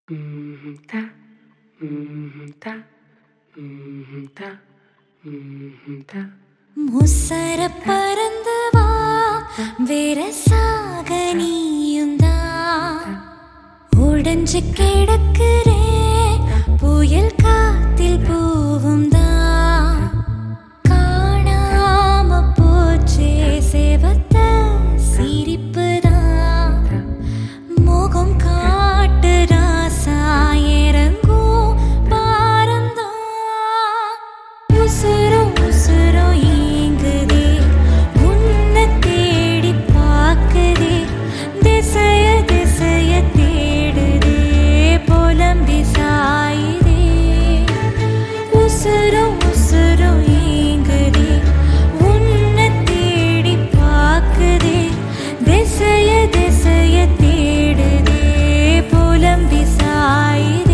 ta ta ta ta முசர பறந்து வா வெரசாக நீயுந்தா உடைஞ்சு கிடக்குறே புயல் காத்தில் பூவும் தான் காணாம போச்சே சேவத்த சிரிப்பு தான் முகம் காட்டு ராசா இறங்கும் பாரம் தான் உசுரும் உசுரும் ஏங்குதே உன்னை தேடி பார்க்குதே திசைய திசைய தேடுதே புலம்பி சாயுதே உசுரும் உசுரும் ஏங்குதே உன்னை தேடி பார்க்குதே திசைய திசைய தேடுதே புலம்பி சாயுதே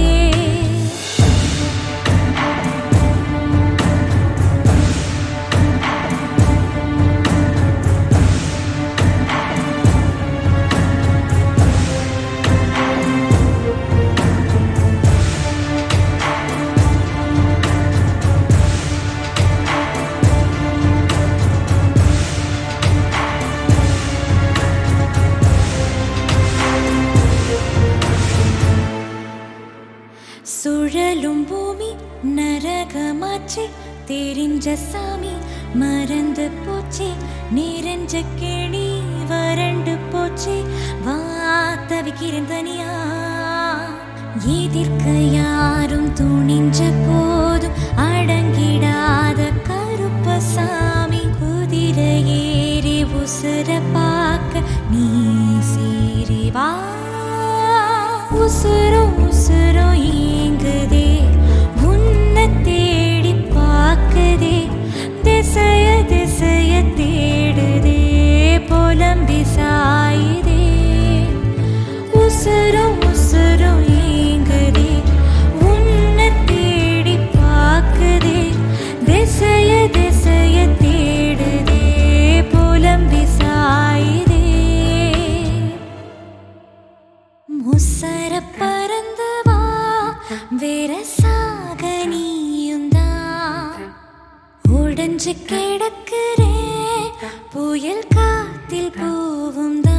சுழலும் பூமி நரகமாச்சு தெரிஞ்ச சாமி மறந்து போச்சு நிறைஞ்ச கேணி வறண்டு போச்சு வாத்தவிக்கிறேன் தனியா எதிர்க்க யாரும் துணிஞ்ச போதும் அடங்கிடாத கருப்ப சாமி குதிரை ஏறி உசுர பார்க்க நீ சீறி வா உசுரும் உசுரும் ஏங்குதே உன்னை தேடி பார்க்குதே திசைய திசைய தேடுதே புலம்பி சாயுதே உசுரும் உசுரும் ஏங்குதே உன்னை தேடி பார்க்குதே திசைய திசைய தேடுதே புலம்பி சாயுதே முசர பறந்து வா வெரசாக நீயுந்தா உடைஞ்சு கிடக்குறே புயல் காத்தில் பூவும்